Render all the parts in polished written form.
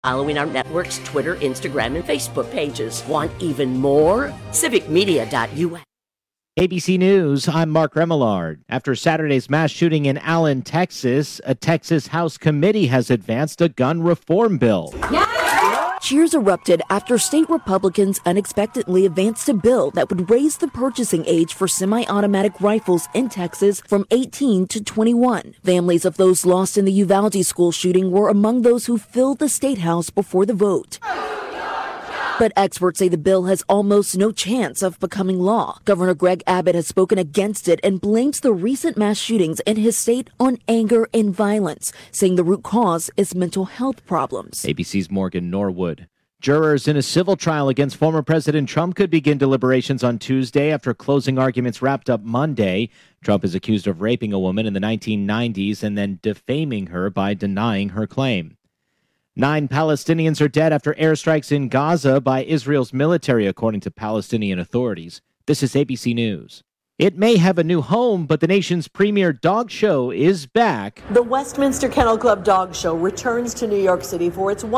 Following our network's Twitter, Instagram, and Facebook pages. Want even more? civicmedia.us. ABC News, I'm Mark Remillard. After Saturday's mass shooting in Allen, Texas, a Texas House committee has advanced a gun reform bill. Cheers erupted after state Republicans unexpectedly advanced a bill that would raise the purchasing age for semi-automatic rifles in Texas from 18 to 21. Families of those lost in the Uvalde school shooting were among those who filled the state house before the vote. But experts say the bill has almost no chance of becoming law. Governor Greg Abbott has spoken against it and blames the recent mass shootings in his state on anger and violence, saying the root cause is mental health problems. ABC's Morgan Norwood. Jurors in a civil trial against former President Trump could begin deliberations on Tuesday after closing arguments wrapped up Monday. Trump is accused of raping a woman in the 1990s and then defaming her by denying her claim. 9 Palestinians are dead after airstrikes in Gaza by Israel's military, according to Palestinian authorities. This is ABC News. It may have a new home, but the nation's premier dog show is back. The Westminster Kennel Club Dog Show returns to New York City for its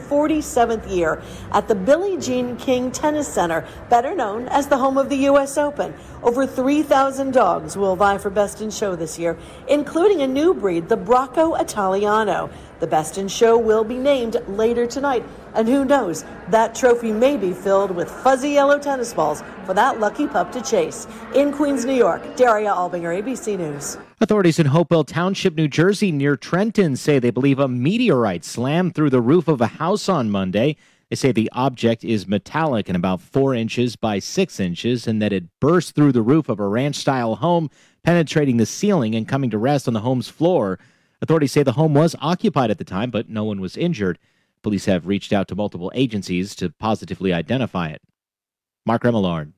147th year at the Billie Jean King Tennis Center, better known as the home of the U.S. Open. Over 3,000 dogs will vie for Best in Show this year, including a new breed, the Bracco Italiano. The Best in Show will be named later tonight, and who knows, that trophy may be filled with fuzzy yellow tennis balls for that lucky pup to chase. In Queens, New York, Daria Albinger, ABC News. Authorities in Hopewell Township, New Jersey, near Trenton, say they believe a meteorite slammed through the roof of a house on Monday. They say the object is metallic and about 4 inches by 6 inches, and that it burst through the roof of a ranch-style home, penetrating the ceiling and coming to rest on the home's floor. Authorities say the home was occupied at the time, but no one was injured. Police have reached out to multiple agencies to positively identify it. Mark Remillard,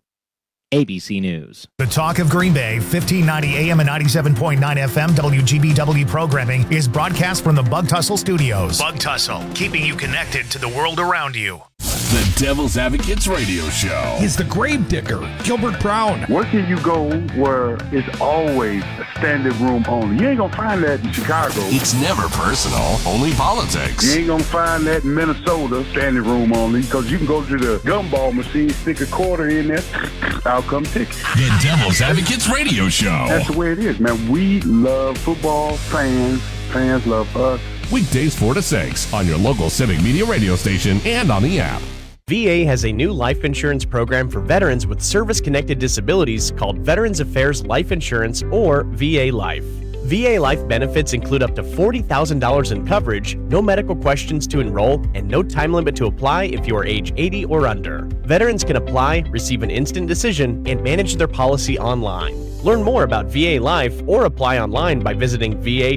ABC News. The Talk of Green Bay, 1590 AM and 97.9 FM WGBW programming is broadcast from the Bug Tussle Studios. Bug Tussle, keeping you connected to the world around you. The Devil's Advocates Radio Show. He's the grave digger, Gilbert Brown. Where can you go where it's always a standing room only? You ain't gonna find that in Chicago. It's never personal, only politics. You ain't gonna find that in Minnesota, standing room only, because you can go to the gumball machine, stick a quarter in there, out come tickets. The Devil's Advocates Radio Show. That's the way it is, man. We love football, fans love us. Weekdays 4 to 6 on your local Civic Media radio station and on the app. VA has a new life insurance program for veterans with service-connected disabilities called Veterans Affairs Life Insurance, or VA Life. VA Life benefits include up to $40,000 in coverage, no medical questions to enroll, and no time limit to apply if you are age 80 or under. Veterans can apply, receive an instant decision, and manage their policy online. Learn more about VA Life or apply online by visiting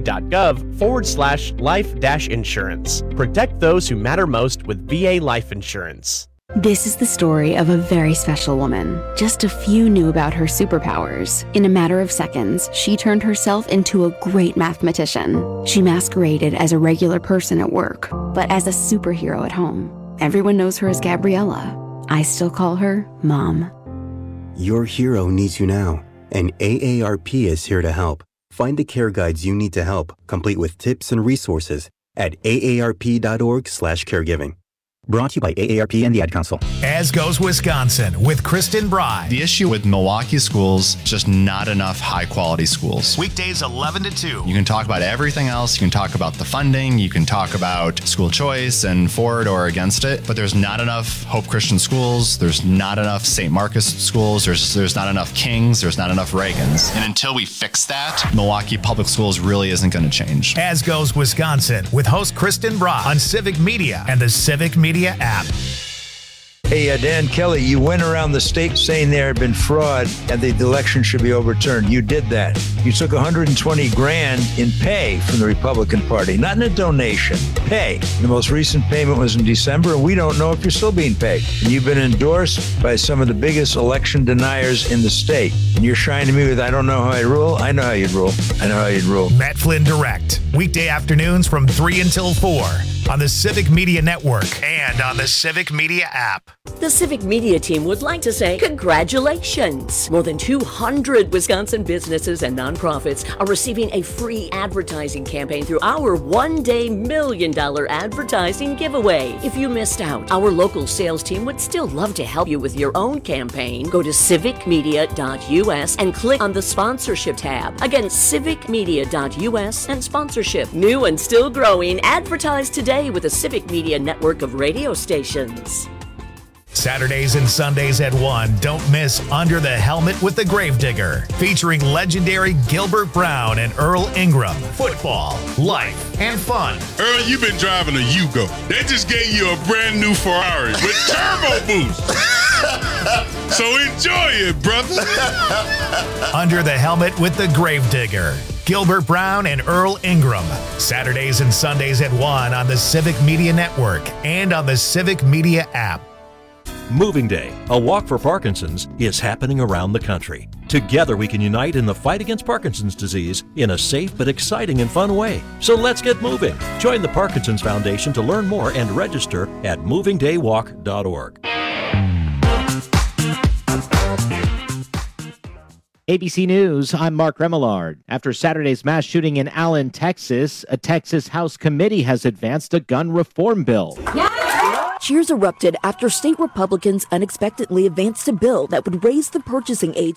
va.gov/life-insurance. Protect those who matter most with VA Life Insurance. This is the story of a very special woman. Just a few knew about her superpowers. In a matter of seconds, she turned herself into a great mathematician. She masqueraded as a regular person at work, but as a superhero at home. Everyone knows her as Gabriella. I still call her Mom. Your hero needs you now, and AARP is here to help. Find the care guides you need to help, complete with tips and resources at aarp.org/caregiving. Brought to you by AARP and the Ad Council. As goes Wisconsin with Kristen Bry. The issue with Milwaukee schools, just not enough high-quality schools. Weekdays 11 to 2. You can talk about everything else. You can talk about the funding. You can talk about school choice and for it or against it. But there's not enough Hope Christian schools. There's not enough St. Marcus schools. There's not enough Kings. There's not enough Reagans. And until we fix that, Milwaukee Public Schools really isn't going to change. As goes Wisconsin with host Kristen Bry on Civic Media and the Civic Media app. Hey, Dan Kelly, you went around the state saying there had been fraud and the election should be overturned. You did that. You took $120,000 in pay from the Republican Party, not in a donation, pay. The most recent payment was in December, and we don't know if you're still being paid. And you've been endorsed by some of the biggest election deniers in the state. And you're trying to me with, I don't know how I rule. I know how you'd rule. I know how you'd rule. Matt Flynn Direct, weekday afternoons from 3 until 4 on the Civic Media Network and on the Civic Media app. The Civic Media team would like to say congratulations. More than 200 Wisconsin businesses and nonprofits are receiving a free advertising campaign through our one-day $1 million advertising giveaway. If you missed out, our local sales team would still love to help you with your own campaign. Go to civicmedia.us and click on the sponsorship tab. Again, civicmedia.us and sponsorship. New and still growing. Advertise today with the Civic Media network of radio stations. Saturdays and Sundays at 1, don't miss Under the Helmet with the Gravedigger, featuring legendary Gilbert Brown and Earl Ingram. Football, life, and fun. Earl, you've been driving a Yugo. They just gave you a brand new Ferrari with turbo boost. So enjoy it, brother. Under the Helmet with the Gravedigger, Gilbert Brown and Earl Ingram. Saturdays and Sundays at 1 on the Civic Media Network and on the Civic Media app. Moving Day, a walk for Parkinson's, is happening around the country. Together we can unite in the fight against Parkinson's disease in a safe but exciting and fun way. So let's get moving. Join the Parkinson's Foundation to learn more and register at movingdaywalk.org. ABC News, I'm Mark Remillard. After Saturday's mass shooting in Allen, Texas, a Texas House committee has advanced a gun reform bill. Cheers erupted after state Republicans unexpectedly advanced a bill that would raise the purchasing age.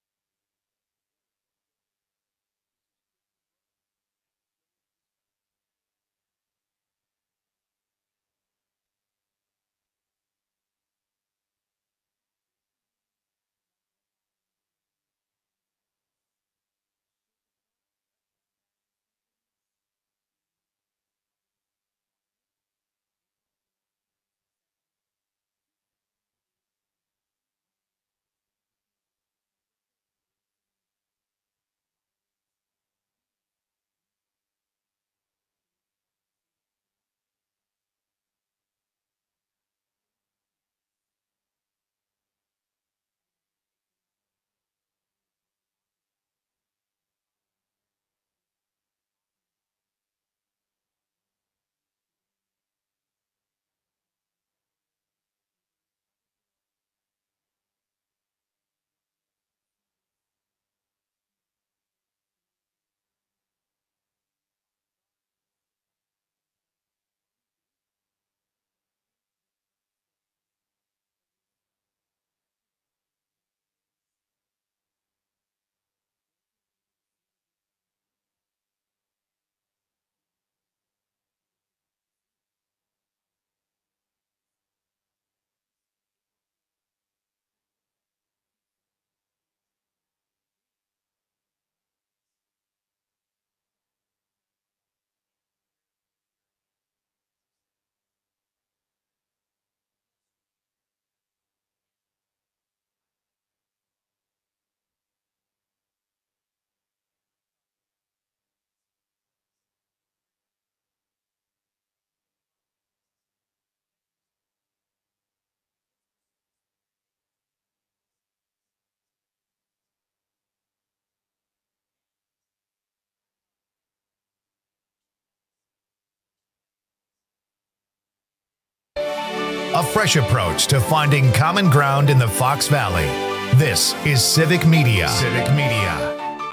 A fresh approach to finding common ground in the Fox Valley. This is Civic Media. Civic Media.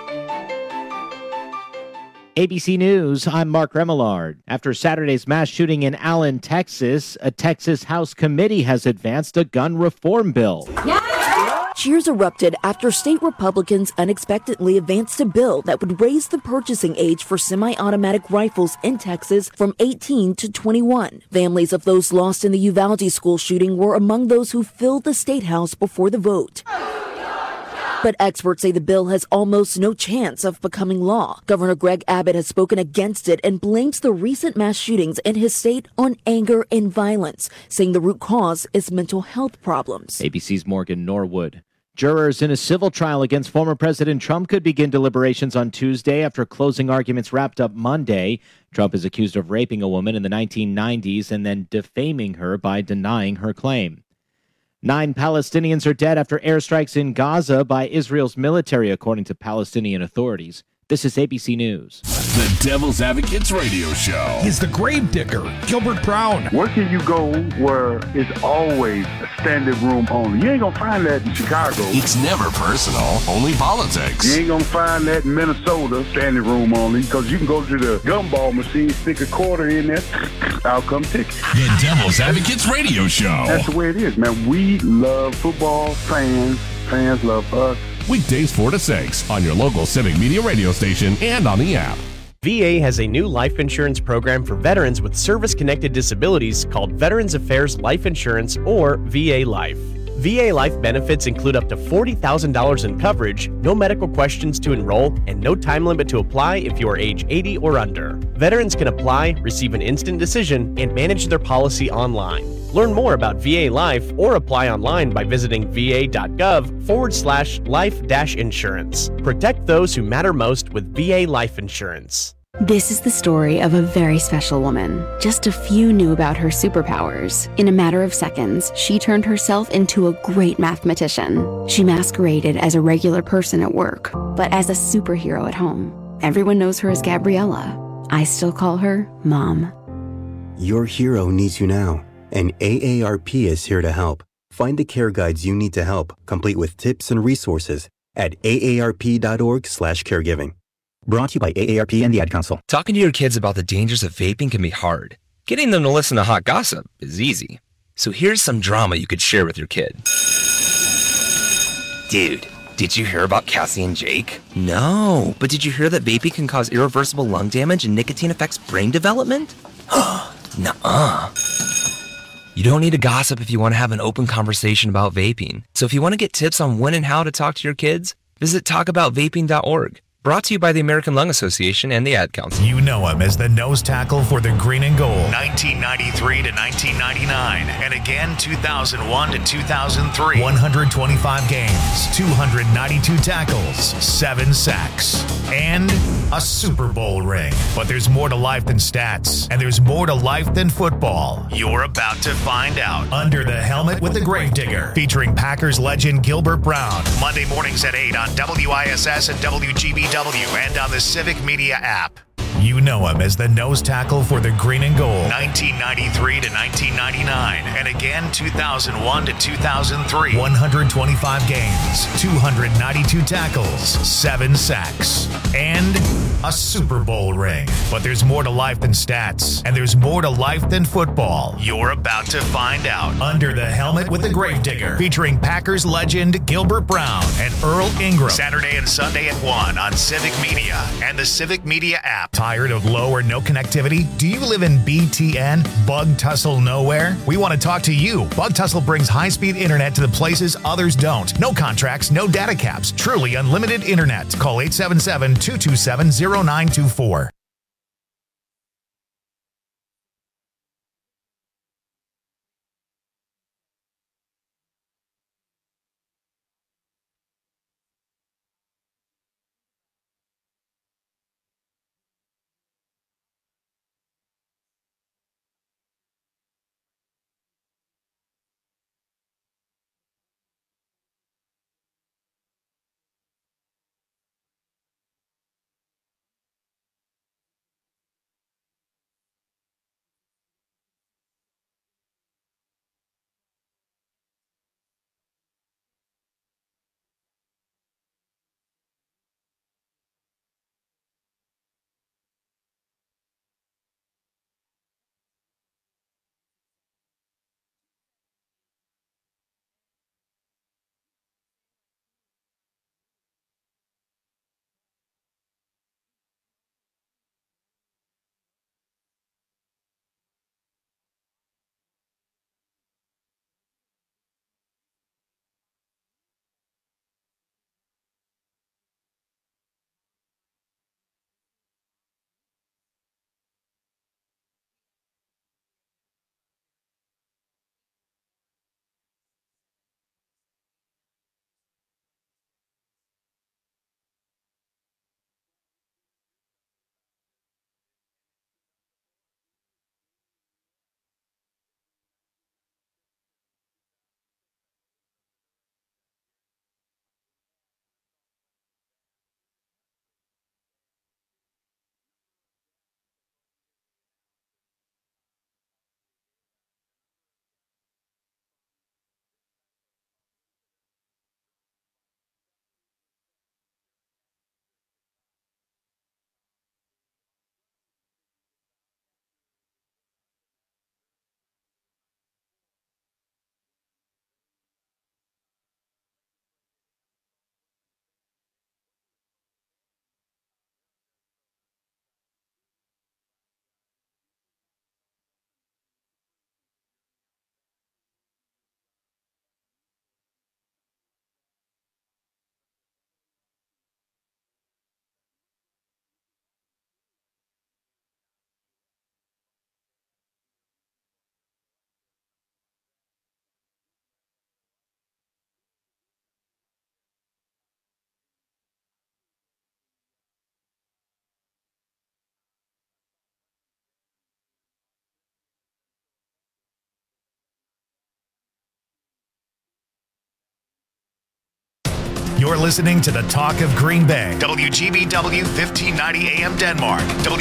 ABC News, I'm Mark Remillard. After Saturday's mass shooting in Allen, Texas, a Texas House committee has advanced a gun reform bill. Cheers erupted after state Republicans unexpectedly advanced a bill that would raise the purchasing age for semi-automatic rifles in Texas from 18 to 21. Families of those lost in the Uvalde school shooting were among those who filled the state house before the vote. But experts say the bill has almost no chance of becoming law. Governor Greg Abbott has spoken against it and blames the recent mass shootings in his state on anger and violence, saying the root cause is mental health problems. ABC's Morgan Norwood. Jurors in a civil trial against former President Trump could begin deliberations on Tuesday after closing arguments wrapped up Monday. Trump is accused of raping a woman in the 1990s and then defaming her by denying her claim. 9 Palestinians are dead after airstrikes in Gaza by Israel's military, according to Palestinian authorities. This is ABC News. The Devil's Advocates Radio Show. He's the Gravedigger, Gilbert Brown. Where can you go where it's always a standing room only? You ain't gonna find that in Chicago. It's never personal, only politics. You ain't gonna find that in Minnesota, standing room only, because you can go to the gumball machine, stick a quarter in there, out come ticket. The Devil's Advocates Radio Show. That's the way it is, man. We love football, fans love us. Weekdays 4 to 6 on your local Civic Media radio station and on the app. VA has a new life insurance program for veterans with service-connected disabilities called Veterans Affairs Life Insurance, or VA Life. VA Life benefits include up to $40,000 in coverage, no medical questions to enroll, and no time limit to apply if you are age 80 or under. Veterans can apply, receive an instant decision, and manage their policy online. Learn more about VA Life or apply online by visiting va.gov/life-insurance. Protect those who matter most with VA Life Insurance. This is the story of a very special woman. Just a few knew about her superpowers. In a matter of seconds, she turned herself into a great mathematician. She masqueraded as a regular person at work, but as a superhero at home. Everyone knows her as Gabriella. I still call her Mom. Your hero needs you now, and AARP is here to help. Find the care guides you need to help, complete with tips and resources at aarp.org/caregiving. Brought to you by AARP and the Ad Council. Talking to your kids about the dangers of vaping can be hard. Getting them to listen to hot gossip is easy. So here's some drama you could share with your kid. Dude, did you hear about Cassie and Jake? No, but did you hear that vaping can cause irreversible lung damage and nicotine affects brain development? Nuh-uh. You don't need to gossip if you want to have an open conversation about vaping. So if you want to get tips on when and how to talk to your kids, visit talkaboutvaping.org. Brought to you by the American Lung Association and the Ad Council. You know him as the nose tackle for the Green and Gold, 1993 to 1999, and again 2001 to 2003. 125 games, 292 tackles, 7 sacks, and a Super Bowl ring. But there's more to life than stats, and there's more to life than football. You're about to find out. Under the Helmet with the Gravedigger, featuring Packers legend Gilbert Brown. Monday mornings at 8 on WISS and WGBW. And on the Civic Media app. You know him as the nose tackle for the Green and Gold, 1993 to 1999, and again 2001 to 2003. 125 games, 292 tackles, 7 sacks, and a Super Bowl ring. But there's more to life than stats, and there's more to life than football. You're about to find out. Under the Helmet with the Gravedigger, featuring Packers legend Gilbert Brown and Earl Ingram. Saturday and Sunday at 1 on Civic Media and the Civic Media app. Tired of low or no connectivity? Do you live in BTN, Bug Tussle Nowhere? We want to talk to you. Bug Tussle brings high-speed internet to the places others don't. No contracts, no data caps. Truly unlimited internet. Call 877-227-0924. You're listening to the Talk of Green Bay. WGBW 1590 AM Denmark.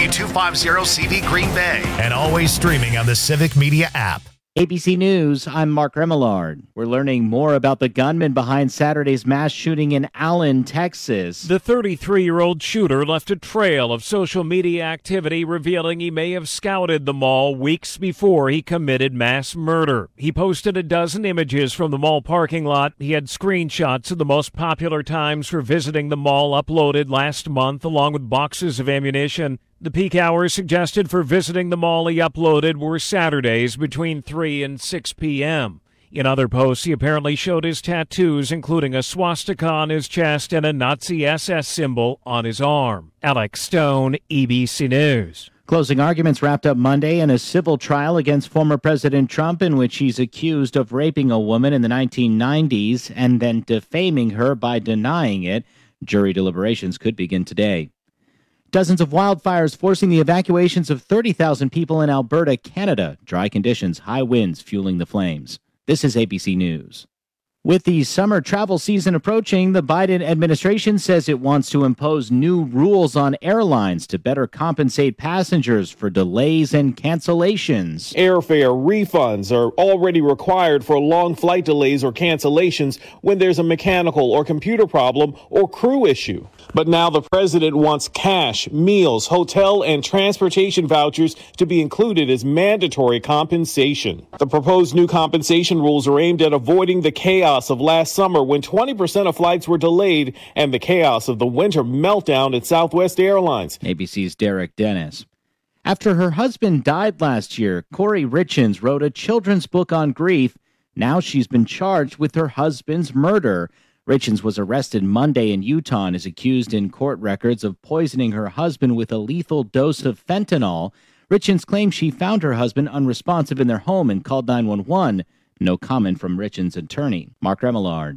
W250CV Green Bay. And always streaming on the Civic Media app. ABC News, I'm Mark Remillard. We're learning more about the gunman behind Saturday's mass shooting in Allen, Texas. The 33-year-old shooter left a trail of social media activity revealing he may have scouted the mall weeks before he committed mass murder. He posted a dozen images from the mall parking lot. He had screenshots of the most popular times for visiting the mall uploaded last month, along with boxes of ammunition. The peak hours suggested for visiting the mall he uploaded were Saturdays between 3 and 6 p.m. In other posts, he apparently showed his tattoos, including a swastika on his chest and a Nazi SS symbol on his arm. Alex Stone, ABC News. Closing arguments wrapped up Monday in a civil trial against former President Trump in which he's accused of raping a woman in the 1990s and then defaming her by denying it. Jury deliberations could begin today. Dozens of wildfires forcing the evacuations of 30,000 people in Alberta, Canada. Dry conditions, high winds fueling the flames. This is ABC News. With the summer travel season approaching, the Biden administration says it wants to impose new rules on airlines to better compensate passengers for delays and cancellations. Airfare refunds are already required for long flight delays or cancellations when there's a mechanical or computer problem or crew issue. But now the president wants cash, meals, hotel, and transportation vouchers to be included as mandatory compensation. The proposed new compensation rules are aimed at avoiding the chaos of last summer when 20% of flights were delayed and the chaos of the winter meltdown at Southwest Airlines. ABC's Derek Dennis. After her husband died last year, Corey Richins wrote a children's book on grief. Now she's been charged with her husband's murder. Richins was arrested Monday in Utah and is accused in court records of poisoning her husband with a lethal dose of fentanyl. Richins claims she found her husband unresponsive in their home and called 911. No comment from Richins' attorney. Mark Remillard,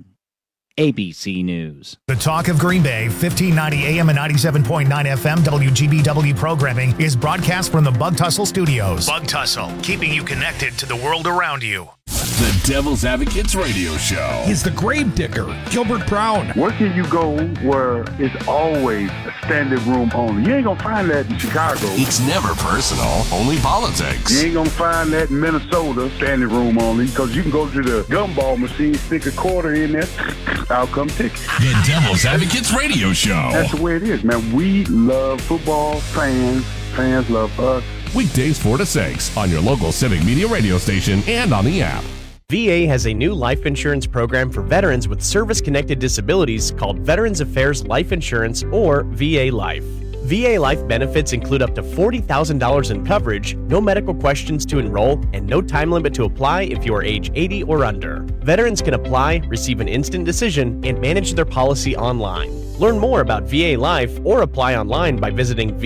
ABC News. The Talk of Green Bay, 1590 AM and 97.9 FM WGBW programming is broadcast from the Bug Tussle Studios. Bug Tussle, keeping you connected to the world around you. The Devil's Advocates Radio Show. He's the grave digger, Gilbert Brown. Where can you go where it's always a standing room only? You ain't gonna find that in Chicago. It's never personal, only politics. You ain't gonna find that in Minnesota, standing room only, because you can go to the gumball machine, stick a quarter in there, I'll come ticket. The Devil's Advocates Radio Show. That's the way it is, man. We love football, fans love us. Weekdays 4 to 6 on your local Civic Media radio station and on the app. VA has a new life insurance program for veterans with service-connected disabilities called Veterans Affairs Life Insurance, or VA Life. VA Life benefits include up to $40,000 in coverage, no medical questions to enroll, and no time limit to apply if you are age 80 or under. Veterans can apply, receive an instant decision, and manage their policy online. Learn more about VA Life or apply online by visiting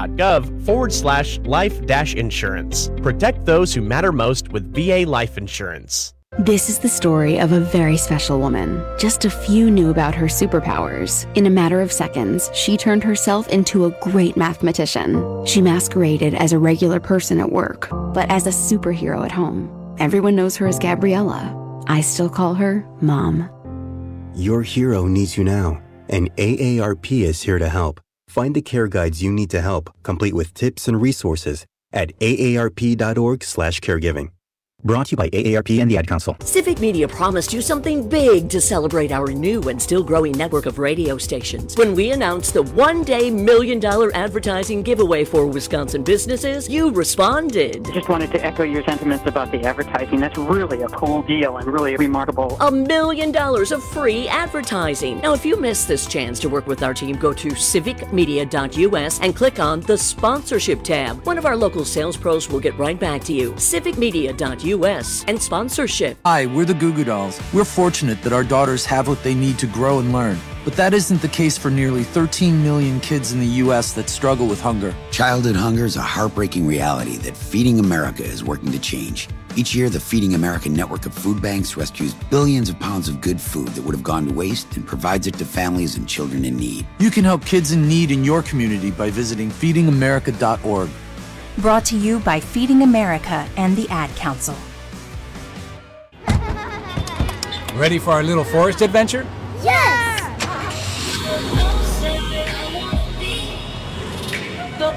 va.gov/life-insurance. Protect those who matter most with VA Life Insurance. This is the story of a very special woman. Just a few knew about her superpowers. In a matter of seconds, she turned herself into a great mathematician. She masqueraded as a regular person at work, but as a superhero at home. Everyone knows her as Gabriella. I still call her Mom. Your hero needs you now, and AARP is here to help. Find the care guides you need to help, complete with tips and resources at aarp.org/caregiving. Brought to you by AARP and the Ad Council. Civic Media promised you something big to celebrate our new and still growing network of radio stations. When we announced the one-day $1 million advertising giveaway for Wisconsin businesses, you responded. Just wanted to echo your sentiments about the advertising. That's really a cool deal and really remarkable. $1 million of free advertising. Now, if you missed this chance to work with our team, go to civicmedia.us and click on the sponsorship tab. One of our local sales pros will get right back to you. civicmedia.us and sponsorship. Hi, we're the Goo Goo Dolls. We're fortunate that our daughters have what they need to grow and learn. But that isn't the case for nearly 13 million kids in the U.S. that struggle with hunger. Childhood hunger is a heartbreaking reality that Feeding America is working to change. Each year, the Feeding America network of food banks rescues billions of pounds of good food that would have gone to waste and provides it to families and children in need. You can help kids in need in your community by visiting feedingamerica.org. Brought to you by Feeding America and the Ad Council. Ready for our little forest adventure? Yes!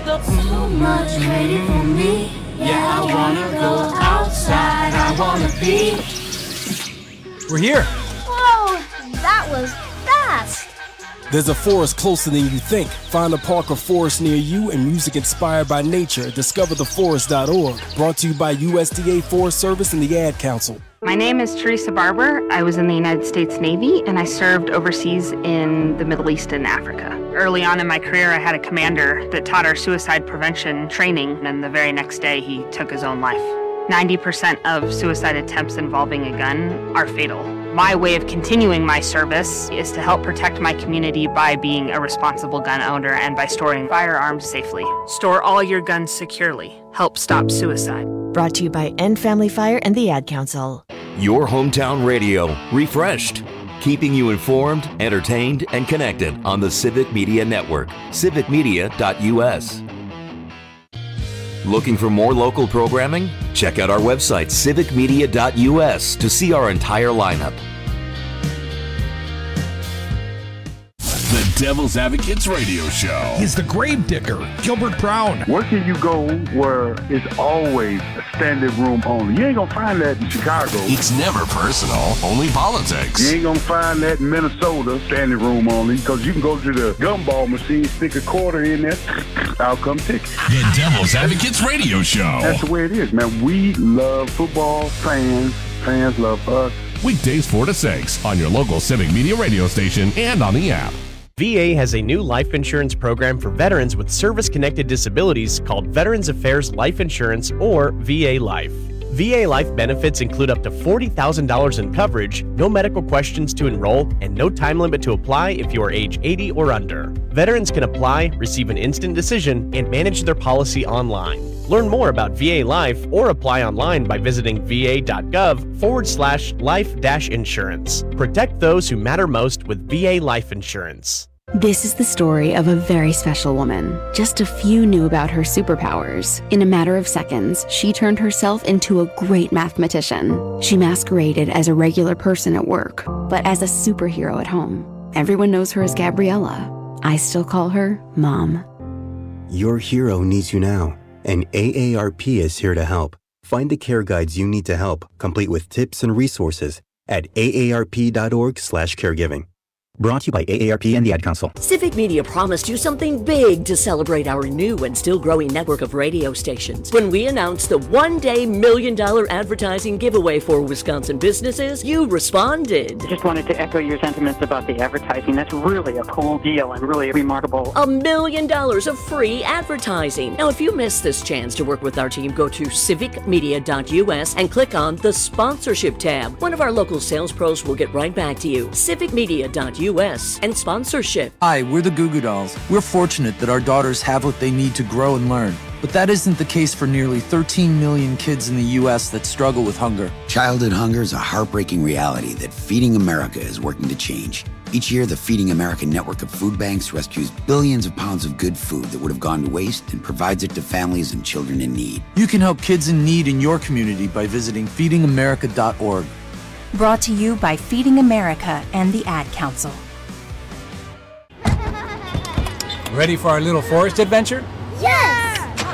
So much waiting for me. Yeah, I wanna go outside. I wanna be. We're here. Whoa, that was fast. There's a forest closer than you think. Find a park or forest near you and music inspired by nature at discovertheforest.org. Brought to you by USDA Forest Service and the Ad Council. My name is Teresa Barber. I was in the United States Navy and I served overseas in the Middle East and Africa. Early on in my career, I had a commander that taught our suicide prevention training, and the very next day he took his own life. 90% of suicide attempts involving a gun are fatal. My way of continuing my service is to help protect my community by being a responsible gun owner and by storing firearms safely. Store all your guns securely. Help stop suicide. Brought to you by End Family Fire and the Ad Council. Your hometown radio, refreshed. Keeping you informed, entertained, and connected on the Civic Media Network. civicmedia.us. Looking for more local programming? Check out our website, civicmedia.us, to see our entire lineup. The Devil's Advocates Radio Show. He's the Gravedigger, Gilbert Brown. Where can you go where it's always a standing room only? You ain't gonna find that in Chicago. It's never personal, only politics. You ain't gonna find that in Minnesota, standing room only, because you can go to the gumball machine, stick a quarter in there, I'll come ticket. The Devil's Advocates Radio Show. That's the way it is, man. We love football, fans love us. Weekdays 4 to 6 on your local Civic Media radio station and on the app. VA has a new life insurance program for veterans with service-connected disabilities called Veterans Affairs Life Insurance, or VA Life. VA Life benefits include up to $40,000 in coverage, no medical questions to enroll, and no time limit to apply if you are age 80 or under. Veterans can apply, receive an instant decision, and manage their policy online. Learn more about VA Life or apply online by visiting va.gov/life-insurance. Protect those who matter most with VA Life Insurance. This is the story of a very special woman. Just a few knew about her superpowers. In a matter of seconds, she turned herself into a great mathematician. She masqueraded as a regular person at work, but as a superhero at home. Everyone knows her as Gabriella. I still call her Mom. Your hero needs you now, and AARP is here to help. Find the care guides you need to help, complete with tips and resources at aarp.org/caregiving. Brought to you by AARP and the Ad Council. Civic Media promised you something big to celebrate our new and still growing network of radio stations. When we announced the one-day $1 million advertising giveaway for Wisconsin businesses, you responded. Just wanted to echo your sentiments about the advertising. That's really a cool deal and really remarkable. $1 million of free advertising. Now, if you missed this chance to work with our team, go to civicmedia.us and click on the sponsorship tab. One of our local sales pros will get right back to you. civicmedia.us and sponsorship. Hi, we're the Goo Goo Dolls. We're fortunate that our daughters have what they need to grow and learn. But that isn't the case for nearly 13 million kids in the U.S. that struggle with hunger. Childhood hunger is a heartbreaking reality that Feeding America is working to change. Each year, the Feeding America network of food banks rescues billions of pounds of good food that would have gone to waste and provides it to families and children in need. You can help kids in need in your community by visiting feedingamerica.org. Brought to you by Feeding America and the Ad Council. Ready for our little forest adventure? Yes!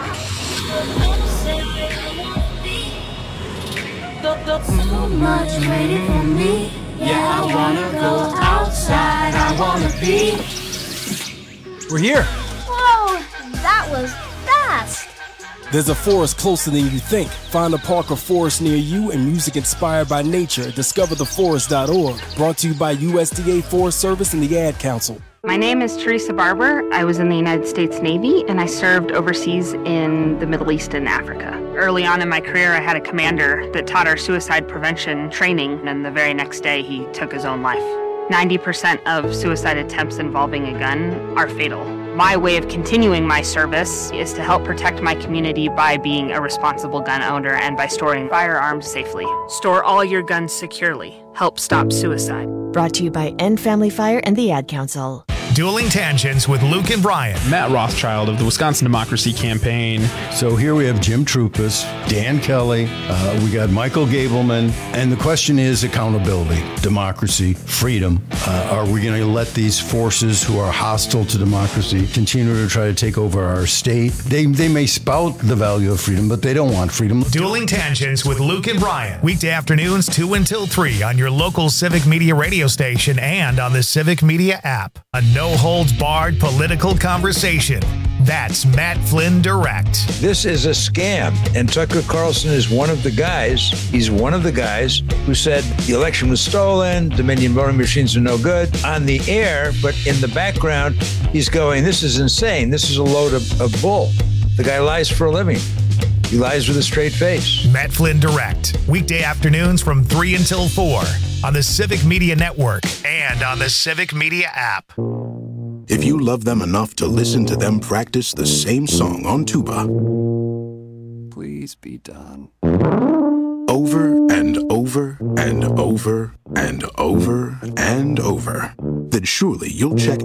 So much waiting for me. Yeah, I wanna go outside. I wanna be. We're here. Whoa, that was fast. There's a forest closer than you think. Find a park or forest near you and music inspired by nature at discovertheforest.org. Brought to you by USDA Forest Service and the Ad Council. My name is Teresa Barber. I was in the United States Navy and I served overseas in the Middle East and Africa. Early on in my career, I had a commander that taught our suicide prevention training, and the very next day he took his own life. 90% of suicide attempts involving a gun are fatal. My way of continuing my service is to help protect my community by being a responsible gun owner and by storing firearms safely. Store all your guns securely. Help stop suicide. Brought to you by End Family Fire and the Ad Council. Dueling Tangents with Luke and Brian. Matt Rothschild of the Wisconsin Democracy Campaign. So here we have Jim Troupas, Dan Kelly, we got Michael Gableman, and the question is accountability, democracy, freedom. Are we going to let these forces who are hostile to democracy continue to try to take over our state? They may spout the value of freedom, but they don't want freedom. Dueling Tangents with Luke and Brian. Weekday afternoons 2 until 3 on your local Civic Media radio station and on the Civic Media app. A no-holds-barred political conversation. That's Matt Flynn Direct. This is a scam, and Tucker Carlson is one of the guys. He's one of the guys who said the election was stolen, Dominion voting machines are no good on the air, but in the background, he's going, this is insane. This is a load of bull. The guy lies for a living. He lies with a straight face. Matt Flynn Direct. Weekday afternoons from 3 until 4 on the Civic Media Network and on the Civic Media app. If you love them enough to listen to them practice the same song on tuba, please be done. Over and over and over and over and over, then surely you'll check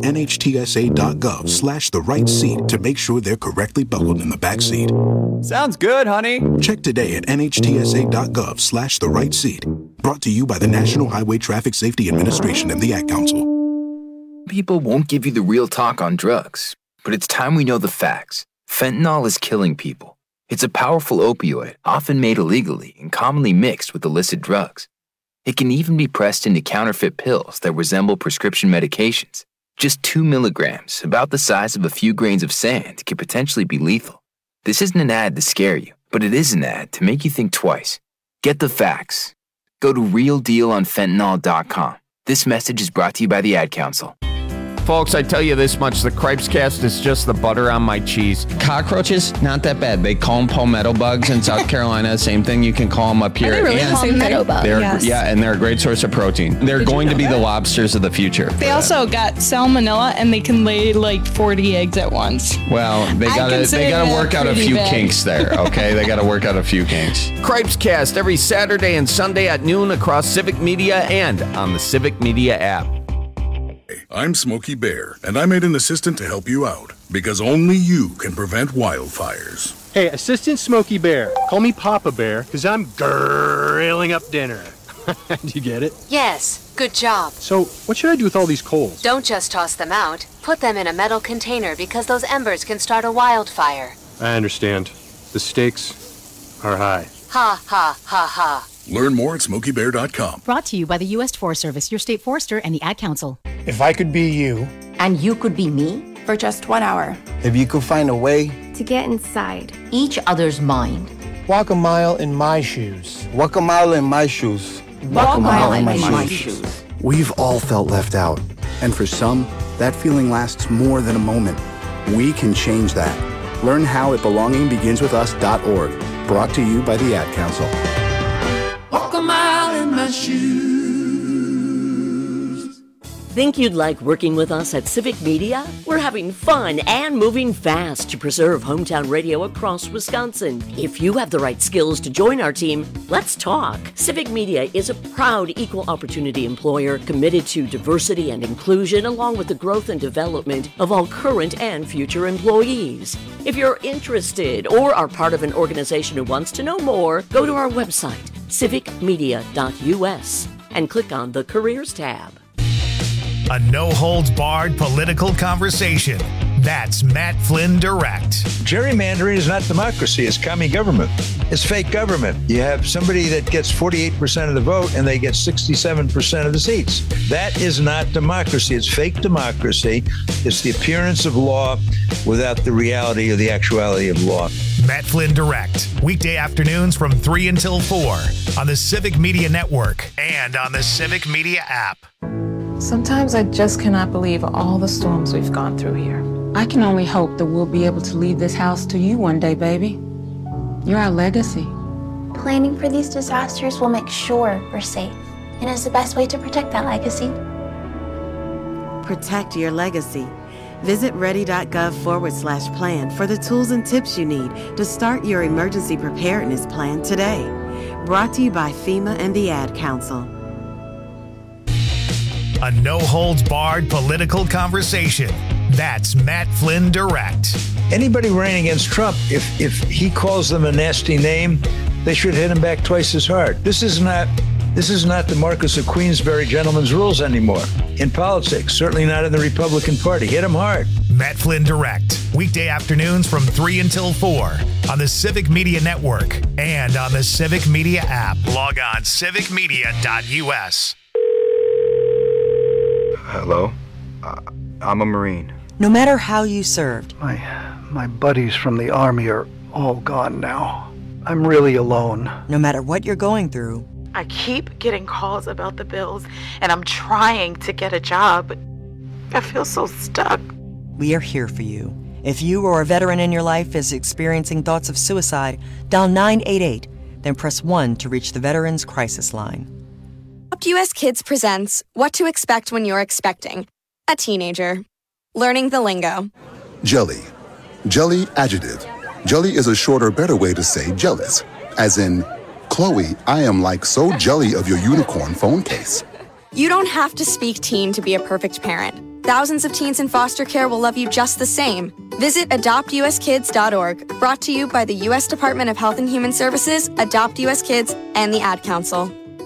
NHTSA.gov/the right seat to make sure they're correctly buckled in the back seat. Sounds good, honey. Check today at NHTSA.gov/the right seat. Brought to you by the National Highway Traffic Safety Administration and the Ad Council. People won't give you the real talk on drugs, but it's time we know the facts. Fentanyl is killing people. It's a powerful opioid, often made illegally and commonly mixed with illicit drugs. It can even be pressed into counterfeit pills that resemble prescription medications. Just 2 milligrams, about the size of a few grains of sand, could potentially be lethal. This isn't an ad to scare you, but it is an ad to make you think twice. Get the facts. Go to realdealonfentanyl.com. This message is brought to you by the Ad Council. Folks, I tell you this much, the Cripes Cast is just the butter on my cheese. Cockroaches, not that bad. They call them palmetto bugs in South Carolina. Same thing, you can call them up here. Are they really palmetto bugs? Yes. Yeah, and they're a great source of protein. They're going to be the lobsters of the future. They also got salmonella, and they can lay like 40 eggs at once. Well, they gotta work out a few kinks there, okay? They gotta work out a few kinks. Cripes Cast every Saturday and Sunday at noon across Civic Media and on the Civic Media app. I'm Smokey Bear, and I made an assistant to help you out, because only you can prevent wildfires. Hey, Assistant Smokey Bear, call me Papa Bear, because I'm grilling up dinner. Do you get it? Yes, good job. So, what should I do with all these coals? Don't just toss them out. Put them in a metal container because those embers can start a wildfire. I understand. The stakes are high. Ha, ha, ha, ha. Learn more at SmokeyBear.com. Brought to you by the U.S. Forest Service, your state forester, and the Ad Council. If I could be you. And you could be me? For just 1 hour. If you could find a way. To get inside each other's mind. Walk a mile in my shoes. Walk a mile in my shoes. Walk a mile in my shoes. We've all felt left out. And for some, that feeling lasts more than a moment. We can change that. Learn how at belongingbeginswithus.org. Brought to you by the Ad Council. Walk a mile in my shoes. Think you'd like working with us at Civic Media? We're having fun and moving fast to preserve hometown radio across Wisconsin. If you have the right skills to join our team, let's talk. Civic Media is a proud equal opportunity employer committed to diversity and inclusion along with the growth and development of all current and future employees. If you're interested or are part of an organization who wants to know more, go to our website, civicmedia.us, and click on the Careers tab. A no-holds-barred political conversation. That's Matt Flynn Direct. Gerrymandering is not democracy. It's commie government. It's fake government. You have somebody that gets 48% of the vote and they get 67% of the seats. That is not democracy. It's fake democracy. It's the appearance of law without the reality or the actuality of law. Matt Flynn Direct. Weekday afternoons from 3 until 4 on the Civic Media Network and on the Civic Media app. Sometimes I just cannot believe all the storms we've gone through here. I can only hope that we'll be able to leave this house to you one day, baby. You're our legacy. Planning for these disasters will make sure we're safe, and is the best way to protect that legacy. Protect your legacy. Visit ready.gov/plan for the tools and tips you need to start your emergency preparedness plan today. Brought to you by FEMA and the Ad Council. A no-holds-barred political conversation. That's Matt Flynn Direct. Anybody running against Trump, if he calls them a nasty name, they should hit him back twice as hard. This is not the Marquess of Queensberry gentleman's rules anymore in politics, certainly not in the Republican Party. Hit him hard. Matt Flynn Direct, weekday afternoons from 3 until 4 on the Civic Media Network and on the Civic Media app. Log on civicmedia.us. Hello? I'm a Marine. No matter how you served. My buddies from the Army are all gone now. I'm really alone. No matter what you're going through. I keep getting calls about the bills, and I'm trying to get a job, but I feel so stuck. We are here for you. If you or a veteran in your life is experiencing thoughts of suicide, dial 988, then press 1 to reach the Veterans Crisis Line. Adopt US Kids presents What to Expect When You're Expecting a Teenager. Learning the lingo. Jelly. Jelly adjective. Jelly is a shorter, better way to say jealous. As in, Chloe, I am like so jelly of your unicorn phone case. You don't have to speak teen to be a perfect parent. Thousands of teens in foster care will love you just the same. Visit adoptuskids.org, brought to you by the U.S. Department of Health and Human Services, Adopt US Kids, and the Ad Council.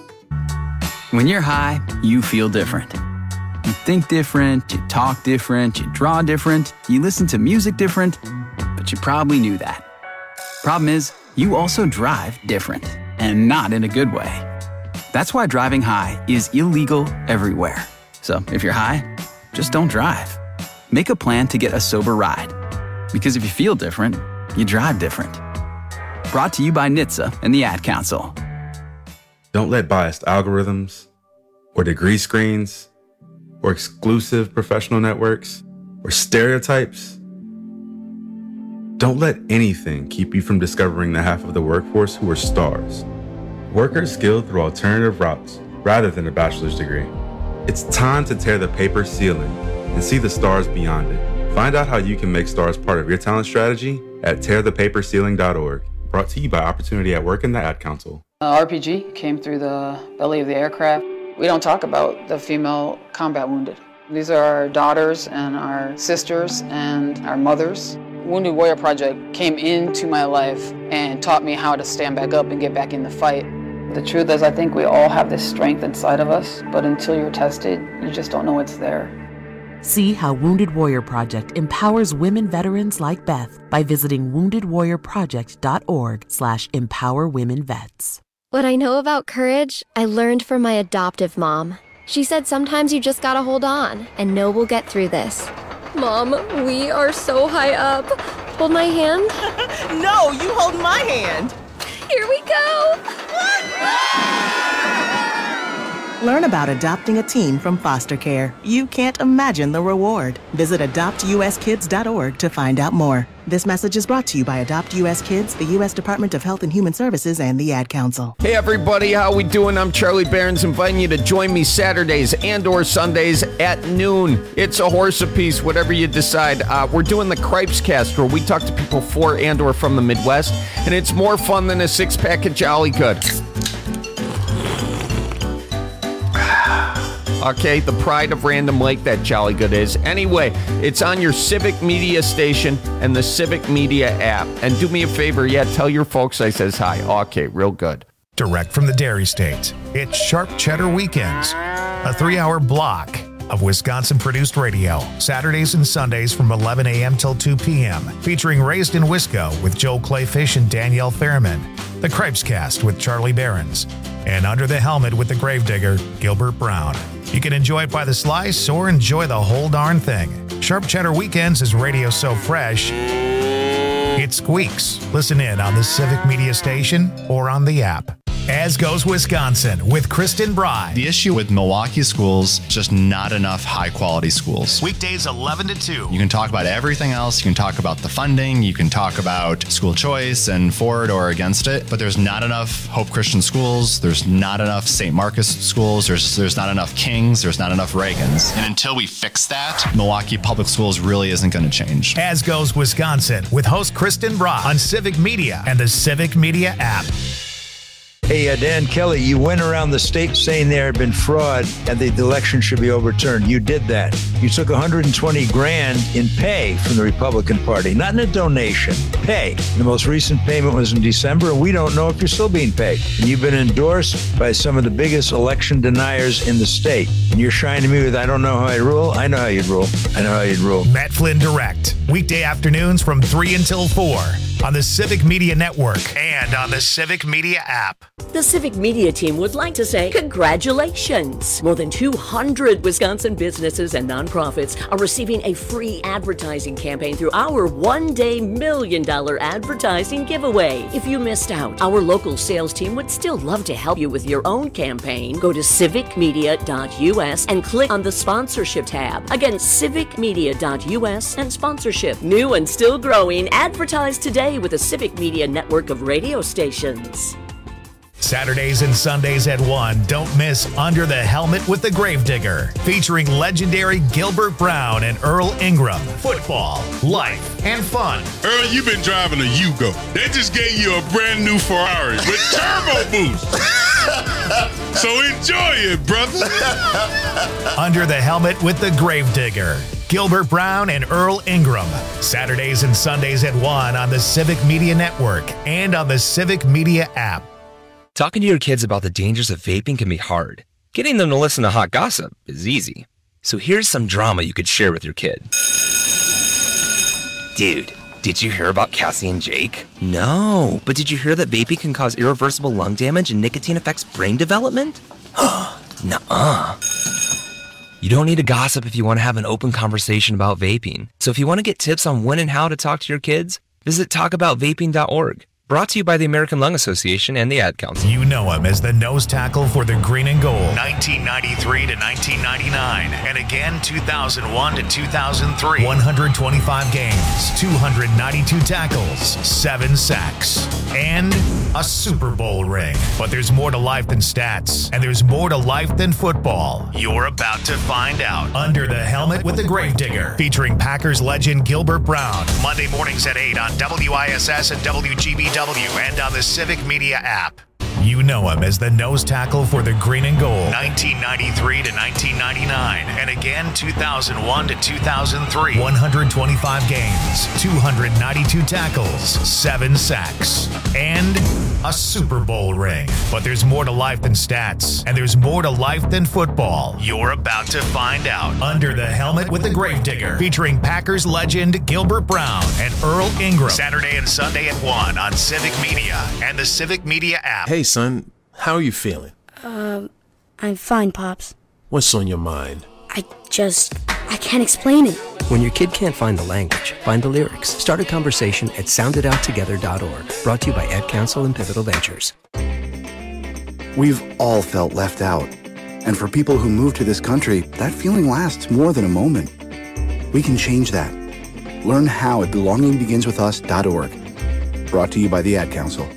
When you're high, you feel different. You think different, you talk different, you draw different, you listen to music different, but you probably knew that. Problem is, you also drive different, and not in a good way. That's why driving high is illegal everywhere. So if you're high, just don't drive. Make a plan to get a sober ride. Because if you feel different, you drive different. Brought to you by NHTSA and the Ad Council. Don't let biased algorithms, or degree screens, or exclusive professional networks, or stereotypes. Don't let anything keep you from discovering the half of the workforce who are stars. Workers skilled through alternative routes rather than a bachelor's degree. It's time to tear the paper ceiling and see the stars beyond it. Find out how you can make stars part of your talent strategy at tearthepaperceiling.org. Brought to you by Opportunity at Work and the Ad Council. RPG came through the belly of the aircraft. We don't talk about the female combat wounded. These are our daughters and our sisters and our mothers. Wounded Warrior Project came into my life and taught me how to stand back up and get back in the fight. The truth is, I think we all have this strength inside of us, but until you're tested, you just don't know it's there. See how Wounded Warrior Project empowers women veterans like Beth by visiting woundedwarriorproject.org/empowerwomenvets. What I know about courage, I learned from my adoptive mom. She said sometimes you just gotta hold on and know we'll get through this. Mom, we are so high up. Hold my hand. No, you hold my hand. Here we go. Learn about adopting a teen from foster care. You can't imagine the reward. Visit adoptuskids.org to find out more. This message is brought to you by Adopt US Kids, the U.S. Department of Health and Human Services, and the Ad Council. Hey everybody, how we doing? I'm Charlie Behrens, inviting you to join me Saturdays and or Sundays at noon. It's a horse apiece, whatever you decide. We're doing the Cripes Cast, where we talk to people for and or from the Midwest, and it's more fun than a six-pack of Jolly Good. Okay, the pride of Random Lake, that Jolly Good is. Anyway, it's on your Civic Media station and the Civic Media app. And do me a favor, tell your folks I says hi. Okay, real good. Direct from the Dairy State, it's Sharp Cheddar Weekends, a 3-hour block of Wisconsin-produced radio, Saturdays and Sundays from 11 a.m. till 2 p.m., featuring Raised in Wisco with Joe Clayfish and Danielle Fairman, the Cripes Cast with Charlie Behrens, and Under the Helmet with the Gravedigger, Gilbert Brown. You can enjoy it by the slice or enjoy the whole darn thing. Sharp Cheddar Weekends is radio so fresh, it squeaks. Listen in on the Civic Media station or on the app. As Goes Wisconsin with Kristen Bride. The issue with Milwaukee schools, just not enough high-quality schools. Weekdays 11 to 2. You can talk about everything else. You can talk about the funding. You can talk about school choice and for it or against it. But there's not enough Hope Christian schools. There's not enough St. Marcus schools. There's not enough Kings. There's not enough Reagans. And until we fix that, Milwaukee Public Schools really isn't going to change. As Goes Wisconsin with host Kristen Bride on Civic Media and the Civic Media app. Hey, Dan Kelly, you went around the state saying there had been fraud and the election should be overturned. You did that. You took $120,000 in pay from the Republican Party, not in a donation, pay. The most recent payment was in December, and we don't know if you're still being paid. And you've been endorsed by some of the biggest election deniers in the state. And you're shining me with, I don't know how I rule. I know how you'd rule. I know how you'd rule. Matt Flynn Direct, weekday afternoons from 3 until 4 on the Civic Media Network and on the Civic Media app. The Civic Media team would like to say congratulations. More than 200 Wisconsin businesses and nonprofits are receiving a free advertising campaign through our one-day $1 million advertising giveaway. If you missed out, our local sales team would still love to help you with your own campaign. Go to civicmedia.us and click on the sponsorship tab. Again, civicmedia.us and sponsorship. New and still growing, advertise today with the Civic Media network of radio stations. Saturdays and Sundays at 1, don't miss Under the Helmet with the Gravedigger, featuring legendary Gilbert Brown and Earl Ingram. Football, life, and fun. Earl, you've been driving a Yugo. They just gave you a brand new Ferrari with turbo boost. So enjoy it, brother. Under the Helmet with the Gravedigger. Gilbert Brown and Earl Ingram. Saturdays and Sundays at 1 on the Civic Media Network and on the Civic Media app. Talking to your kids about the dangers of vaping can be hard. Getting them to listen to hot gossip is easy. So here's some drama you could share with your kid. Dude, did you hear about Cassie and Jake? No, but did you hear that vaping can cause irreversible lung damage and nicotine affects brain development? Nuh-uh. You don't need to gossip if you want to have an open conversation about vaping. So if you want to get tips on when and how to talk to your kids, visit talkaboutvaping.org. Brought to you by the American Lung Association and the Ad Council. You know him as the nose tackle for the Green and Gold, 1993 to 1999, and again 2001 to 2003. 125 games, 292 tackles, 7 sacks, and a Super Bowl ring. But there's more to life than stats, and there's more to life than football. You're about to find out. Under the Helmet with the Gravedigger, featuring Packers legend Gilbert Brown. Monday mornings at 8 on WISS and WGBW. And on the Civic Media app. You know him as the nose tackle for the Green and Gold, 1993 to 1999, and again 2001 to 2003. 125 games, 292 tackles, 7 sacks, and a Super Bowl ring. But there's more to life than stats, and there's more to life than football. You're about to find out. Under the Helmet with the Gravedigger, featuring Packers legend Gilbert Brown and Earl Ingram. Saturday and Sunday at 1 on Civic Media and the Civic Media app. Hey, son, how are you feeling? I'm fine, Pops. What's on your mind? I can't explain it. When your kid can't find the language, find the lyrics. Start a conversation at sounditouttogether.org. Brought to you by Ad Council and Pivotal Ventures. We've all felt left out. And for people who move to this country, that feeling lasts more than a moment. We can change that. Learn how at belongingbeginswithus.org. Brought to you by the Ad Council.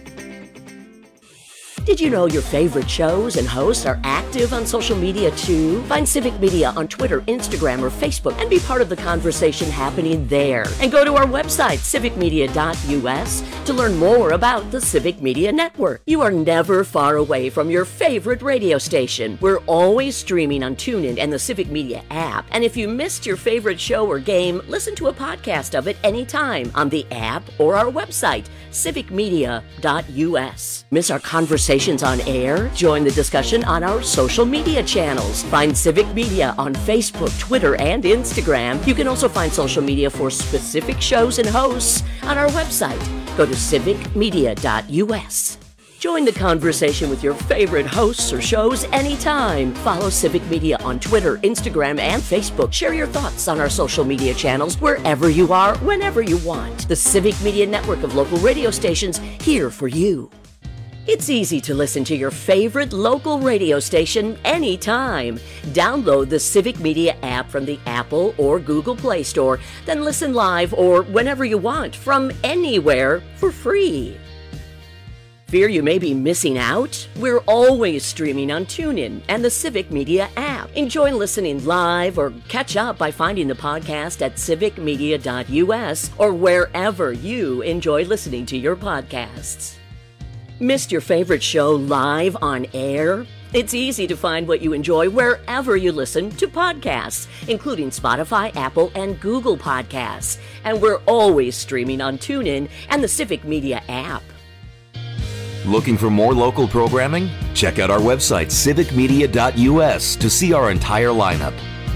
Did you know your favorite shows and hosts are active on social media too? Find Civic Media on Twitter, Instagram, or Facebook and be part of the conversation happening there. And go to our website, civicmedia.us, to learn more about the Civic Media Network. You are never far away from your favorite radio station. We're always streaming on TuneIn and the Civic Media app. And if you missed your favorite show or game, listen to a podcast of it anytime on the app or our website, civicmedia.us. Miss our conversations on air? Join the discussion on our social media channels. Find Civic Media on Facebook, Twitter, and Instagram. You can also find social media for specific shows and hosts on our website. Go to civicmedia.us. Join the conversation with your favorite hosts or shows anytime. Follow Civic Media on Twitter, Instagram, and Facebook. Share your thoughts on our social media channels wherever you are, whenever you want. The Civic Media network of local radio stations here for you. It's easy to listen to your favorite local radio station anytime. Download the Civic Media app from the Apple or Google Play Store, then listen live or whenever you want from anywhere for free. Fear you may be missing out? We're always streaming on TuneIn and the Civic Media app. Enjoy listening live or catch up by finding the podcast at civicmedia.us or wherever you enjoy listening to your podcasts. Missed your favorite show live on air? It's easy to find what you enjoy wherever you listen to podcasts, including Spotify, Apple, and Google Podcasts. And we're always streaming on TuneIn and the Civic Media app. Looking for more local programming? Check out our website, civicmedia.us, to see our entire lineup.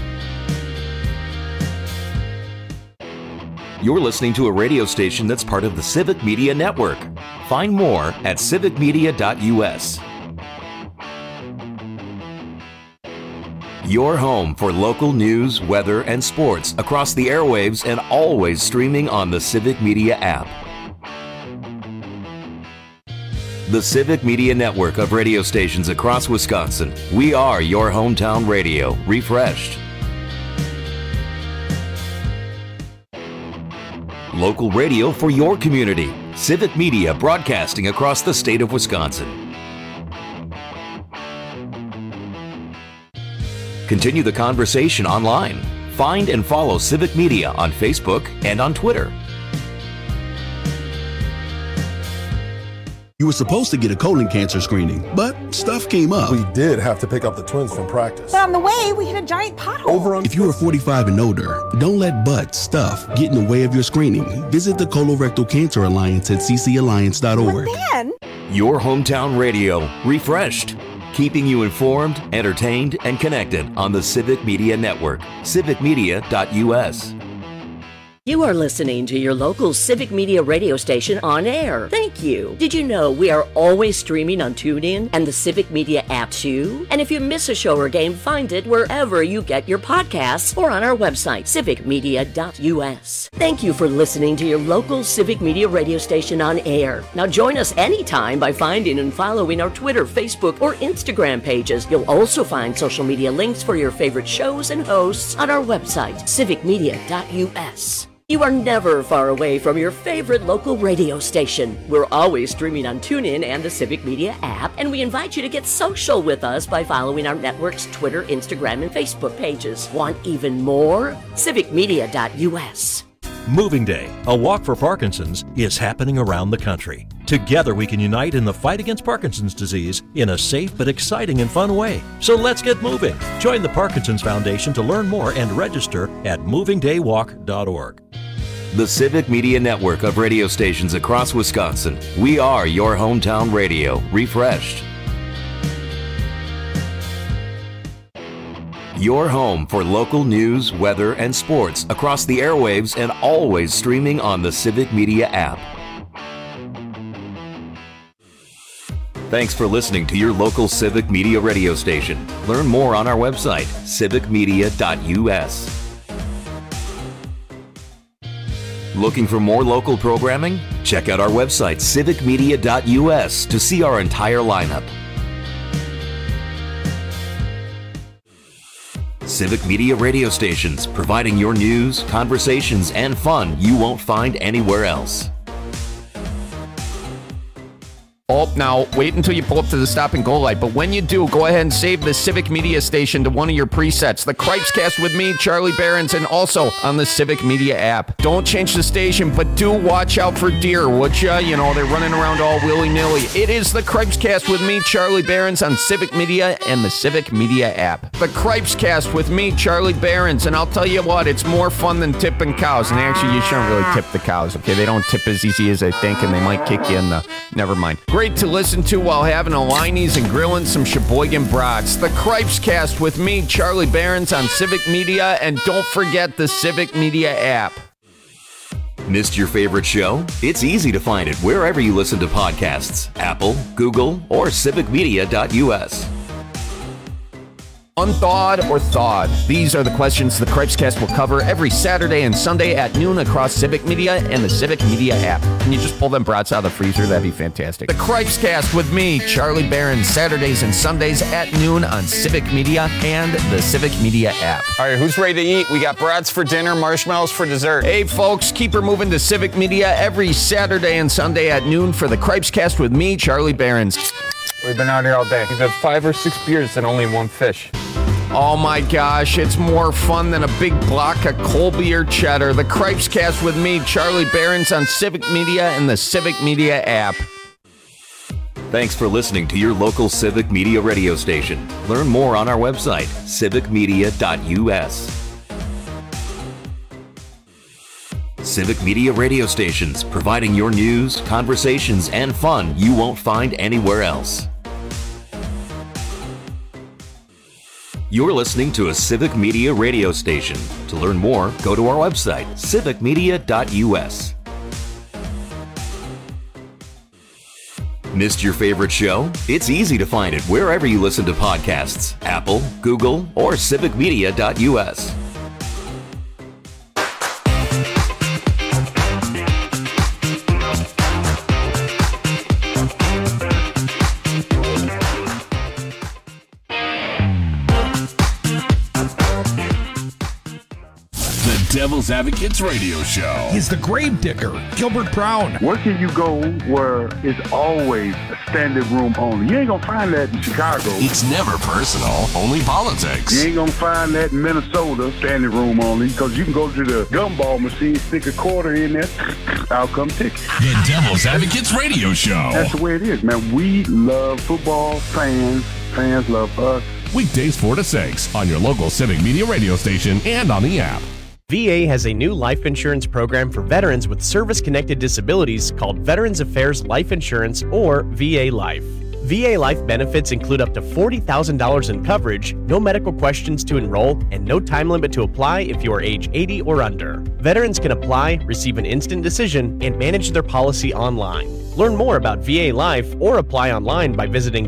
You're listening to a radio station that's part of the Civic Media Network. Find more at civicmedia.us. Your home for local news, weather, and sports across the airwaves and always streaming on the Civic Media app. The Civic Media Network of radio stations across Wisconsin. We are your hometown radio, refreshed. Local radio for your community. Civic Media broadcasting across the state of Wisconsin. Continue the conversation online. Find and follow Civic Media on Facebook and on Twitter. You were supposed to get a colon cancer screening, but stuff came up. We did have to pick up the twins from practice. But on the way, we hit a giant pothole. If you are 45 and older, don't let butt stuff get in the way of your screening. Visit the Colorectal Cancer Alliance at ccalliance.org. Your hometown radio, refreshed. Keeping you informed, entertained, and connected on the Civic Media Network. civicmedia.us. You are listening to your local Civic Media radio station on air. Thank you. Did you know we are always streaming on TuneIn and the Civic Media app too? And if you miss a show or game, find it wherever you get your podcasts or on our website, civicmedia.us. Thank you for listening to your local Civic Media radio station on air. Now join us anytime by finding and following our Twitter, Facebook, or Instagram pages. You'll also find social media links for your favorite shows and hosts on our website, civicmedia.us. You are never far away from your favorite local radio station. We're always streaming on TuneIn and the Civic Media app, and we invite you to get social with us by following our network's Twitter, Instagram, and Facebook pages. Want even more? civicmedia.us. Moving Day, a walk for Parkinson's, is happening around the country. Together we can unite in the fight against Parkinson's disease in a safe but exciting and fun way. So let's get moving. Join the Parkinson's Foundation to learn more and register at movingdaywalk.org. The Civic Media Network of radio stations across Wisconsin. We are your hometown radio, refreshed. Your home for local news, weather, and sports across the airwaves and always streaming on the Civic Media app. Thanks for listening to your local Civic Media radio station. Learn more on our website, civicmedia.us. Looking for more local programming? Check out our website, civicmedia.us, to see our entire lineup. Civic Media radio stations, providing your news, conversations, and fun you won't find anywhere else. Oh, now, wait until you pull up to the stop and go light. But when you do, go ahead and save the Civic Media station to one of your presets. The Cripescast with me, Charlie Behrens, and also on the Civic Media app. Don't change the station, but do watch out for deer, would ya? You know, they're running around all willy-nilly. It is the Cripescast with me, Charlie Behrens, on Civic Media and the Civic Media app. The Cripescast with me, Charlie Behrens, and I'll tell you what, it's more fun than tipping cows. And actually, you shouldn't really tip the cows, okay? They don't tip as easy as they think, and they might kick you in the... Never mind. Great to listen to while having a Liney's and grilling some Sheboygan brats. The Cripescast with me, Charlie Behrens, on Civic Media, and don't forget the Civic Media app. Missed your favorite show? It's easy to find it wherever you listen to podcasts. Apple, Google, or civicmedia.us. Unthawed or thawed? These are the questions the Cripescast will cover every Saturday and Sunday at noon across Civic Media and the Civic Media app. Can you just pull them brats out of the freezer? That'd be fantastic. The Cripescast with me, Charlie Behrens, Saturdays and Sundays at noon on Civic Media and the Civic Media app. All right, who's ready to eat? We got brats for dinner, marshmallows for dessert. Hey, folks, keep her moving to Civic Media every Saturday and Sunday at noon for the Cripescast with me, Charlie Behrens. We've been out here all day. We've had 5 or 6 beers and only 1 fish. Oh my gosh, it's more fun than a big block of Colby or cheddar. The Cripescast with me, Charlie Behrens, on Civic Media and the Civic Media app. Thanks for listening to your local Civic Media radio station. Learn more on our website, civicmedia.us. Civic Media radio stations, providing your news, conversations, and fun you won't find anywhere else. You're listening to a Civic Media radio station. To learn more, go to our website, civicmedia.us. Missed your favorite show? It's easy to find it wherever you listen to podcasts, Apple, Google, or civicmedia.us. Devil's Advocates radio show. He's the gravedigger, Gilbert Brown. Where can you go where it's always a standing room only? You ain't gonna find that in Chicago. It's never personal, only politics. You ain't gonna find that in Minnesota, standing room only, because you can go to the gumball machine, stick a quarter in there, out come ticket. The Devil's Advocates radio show. That's the way it is, man. We love football, fans love us. Weekdays 4 to 6 on your local Civic Media radio station and on the app. VA has a new life insurance program for veterans with service-connected disabilities called Veterans Affairs Life Insurance, or VA Life. VA Life benefits include up to $40,000 in coverage, no medical questions to enroll, and no time limit to apply if you are age 80 or under. Veterans can apply, receive an instant decision, and manage their policy online. Learn more about VA Life or apply online by visiting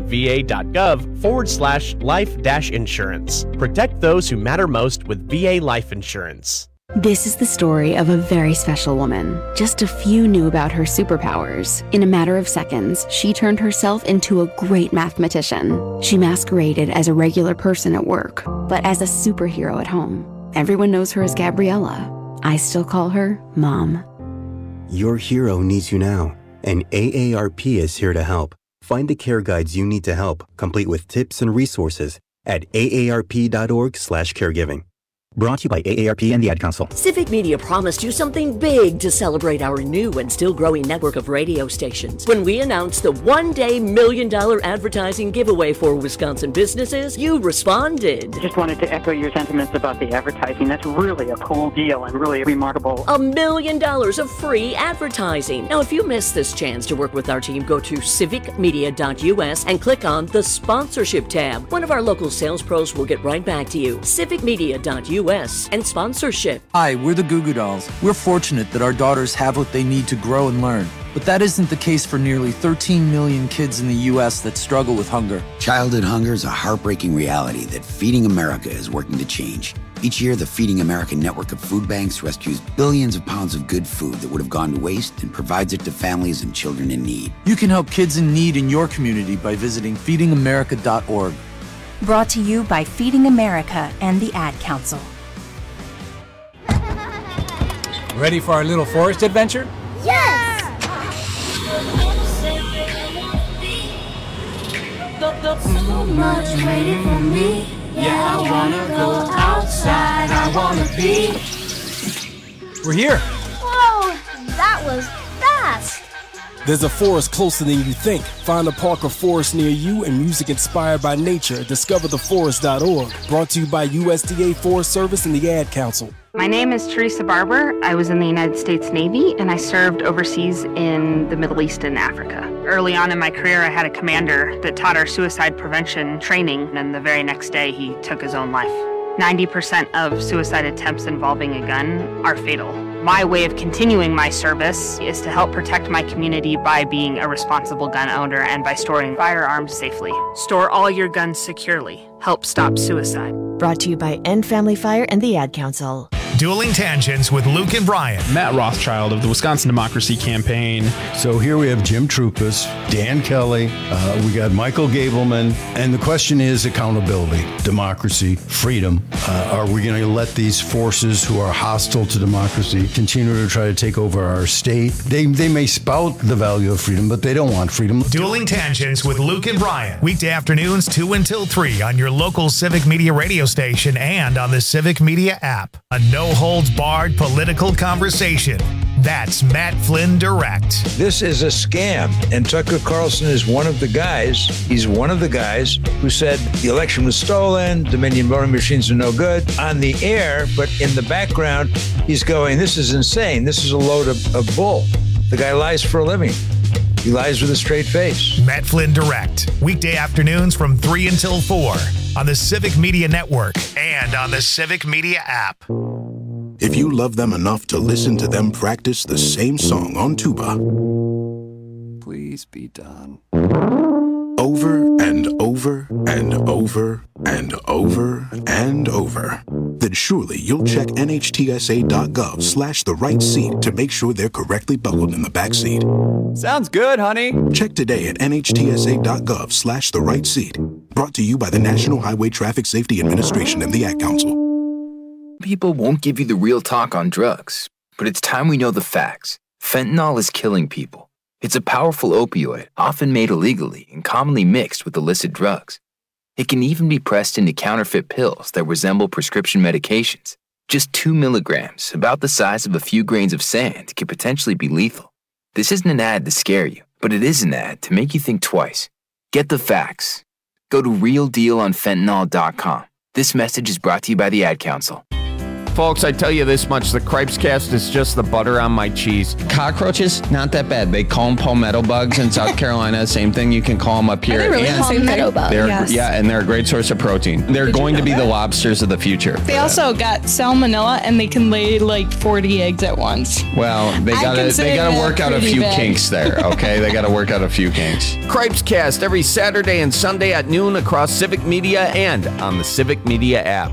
va.gov/life-insurance. Protect those who matter most with VA Life Insurance. This is the story of a very special woman. Just a few knew about her superpowers. In a matter of seconds, she turned herself into a great mathematician. She masqueraded as a regular person at work, but as a superhero at home. Everyone knows her as Gabriella. I still call her Mom. Your hero needs you now, and AARP is here to help. Find the care guides you need to help, complete with tips and resources at aarp.org/caregiving. Brought to you by AARP and the Ad Council. Civic Media promised you something big to celebrate our new and still growing network of radio stations. When we announced the one-day $1 million advertising giveaway for Wisconsin businesses, you responded. I just wanted to echo your sentiments about the advertising. That's really a cool deal and really remarkable. $1 million of free advertising. Now, if you missed this chance to work with our team, go to civicmedia.us and click on the sponsorship tab. One of our local sales pros will get right back to you. civicmedia.us and sponsorship. Hi, we're the Goo Goo Dolls. We're fortunate that our daughters have what they need to grow and learn. But that isn't the case for nearly 13 million kids in the U.S. that struggle with hunger. Childhood hunger is a heartbreaking reality that Feeding America is working to change. Each year, the Feeding America network of food banks rescues billions of pounds of good food that would have gone to waste and provides it to families and children in need. You can help kids in need in your community by visiting feedingamerica.org. Brought to you by Feeding America and the Ad Council. Ready for our little forest adventure? Yes! So much waiting for me. Yeah, I wanna go outside. I wanna be. We're here. Whoa, that was fast. There's a forest closer than you think. Find a park or forest near you and music inspired by nature. DiscoverTheForest.org. Brought to you by USDA Forest Service and the Ad Council. My name is Teresa Barber. I was in the United States Navy, and I served overseas in the Middle East and Africa. Early on in my career, I had a commander that taught our suicide prevention training, and the very next day, he took his own life. 90% of suicide attempts involving a gun are fatal. My way of continuing my service is to help protect my community by being a responsible gun owner and by storing firearms safely. Store all your guns securely. Help stop suicide. Brought to you by End Family Fire and the Ad Council. Dueling Tangents with Luke and Brian. Matt Rothschild of the Wisconsin Democracy Campaign. So here we have Jim Troupas, Dan Kelly, we got Michael Gableman, and the question is accountability, democracy, freedom. Are we going to let these forces who are hostile to democracy continue to try to take over our state? They may spout the value of freedom, but they don't want freedom. Dueling Tangents with Luke and Brian. Weekday afternoons 2 until 3 on your local Civic Media radio station and on the Civic Media app. A no-holds-barred political conversation. That's Matt Flynn Direct. This is a scam, and Tucker Carlson is one of the guys. He's one of the guys who said the election was stolen, Dominion voting machines are no good on the air, but in the background, he's going, this is insane. This is a load of bull. The guy lies for a living. He lies with a straight face. Matt Flynn Direct, weekday afternoons from 3 until 4 on the Civic Media Network and on the Civic Media app. If you love them enough to listen to them practice the same song on tuba, please be done. Over and over and over and over and over, then surely you'll check NHTSA.gov/the-right-seat to make sure they're correctly buckled in the back seat. Sounds good, honey. Check today at NHTSA.gov/the-right-seat. Brought to you by the National Highway Traffic Safety Administration and the Ad Council. People won't give you the real talk on drugs, but it's time we know the facts. Fentanyl is killing people. It's a powerful opioid, often made illegally and commonly mixed with illicit drugs. It can even be pressed into counterfeit pills that resemble prescription medications. Just 2 milligrams, about the size of a few grains of sand, can potentially be lethal. This isn't an ad to scare you, but it is an ad to make you think twice. Get the facts. Go to realdealonfentanyl.com. This message is brought to you by the Ad Council. Folks, I tell you this much, the Cripes Cast is just the butter on my cheese. Cockroaches, not that bad. They call them palmetto bugs in South Carolina. Same thing, you can call them up here. Are they really palmetto bugs? Yes. Yeah, and they're a great source of protein. They're going to be the lobsters of the future. They also got salmonella, and they can lay like 40 eggs at once. Well, they gotta work out a few kinks there, okay? They gotta work out a few kinks. Cripes Cast every Saturday and Sunday at noon across Civic Media and on the Civic Media app.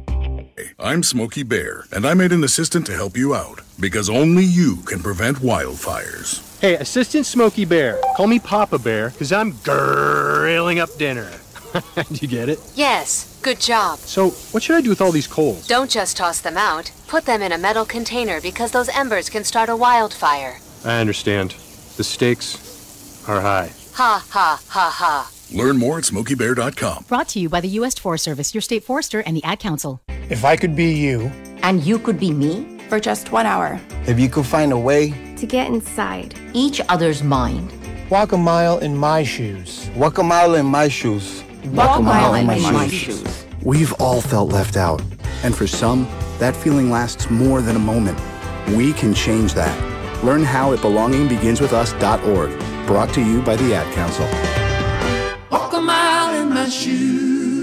I'm Smokey Bear, and I made an assistant to help you out, because only you can prevent wildfires. Hey, Assistant Smokey Bear, call me Papa Bear, because I'm grilling up dinner. Do you get it? Yes, good job. So, what should I do with all these coals? Don't just toss them out. Put them in a metal container, because those embers can start a wildfire. I understand. The stakes are high. Ha, ha, ha, ha. Learn more at SmokeyBear.com. Brought to you by the U.S. Forest Service, your state forester, and the Ad Council. If I could be you. And you could be me. For just 1 hour. If you could find a way. To get inside. Each other's mind. Walk a mile in my shoes. Walk a mile in my shoes. Walk a mile in my shoes. We've all felt left out. And for some, that feeling lasts more than a moment. We can change that. Learn how at belongingbeginswithus.org. Brought to you by the Ad Council. Walk a mile in my shoes.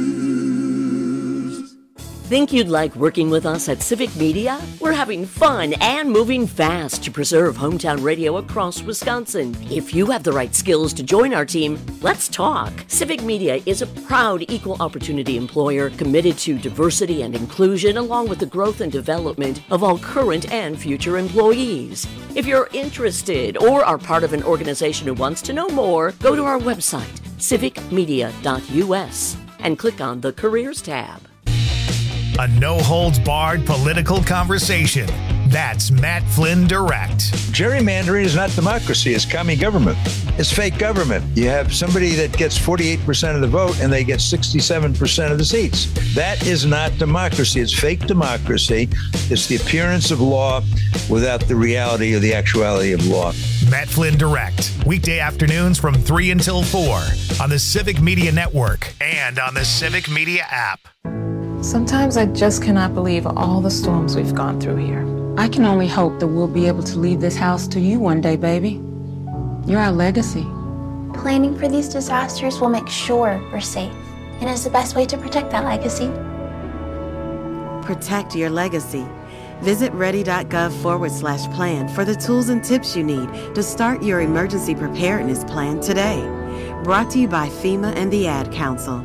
Think you'd like working with us at Civic Media? We're having fun and moving fast to preserve hometown radio across Wisconsin. If you have the right skills to join our team, let's talk. Civic Media is a proud equal opportunity employer committed to diversity and inclusion along with the growth and development of all current and future employees. If you're interested or are part of an organization who wants to know more, go to our website, civicmedia.us, and click on the Careers tab. A no-holds-barred political conversation. That's Matt Flynn Direct. Gerrymandering is not democracy. It's commie government. It's fake government. You have somebody that gets 48% of the vote and they get 67% of the seats. That is not democracy. It's fake democracy. It's the appearance of law without the reality or the actuality of law. Matt Flynn Direct. Weekday afternoons from 3 until 4 on the Civic Media Network and on the Civic Media app. Sometimes I just cannot believe all the storms we've gone through here. I can only hope that we'll be able to leave this house to you one day, baby. You're our legacy. Planning for these disasters will make sure we're safe, and is the best way to protect that legacy. Protect your legacy. Visit ready.gov/plan for the tools and tips you need to start your emergency preparedness plan today. Brought to you by FEMA and the Ad Council.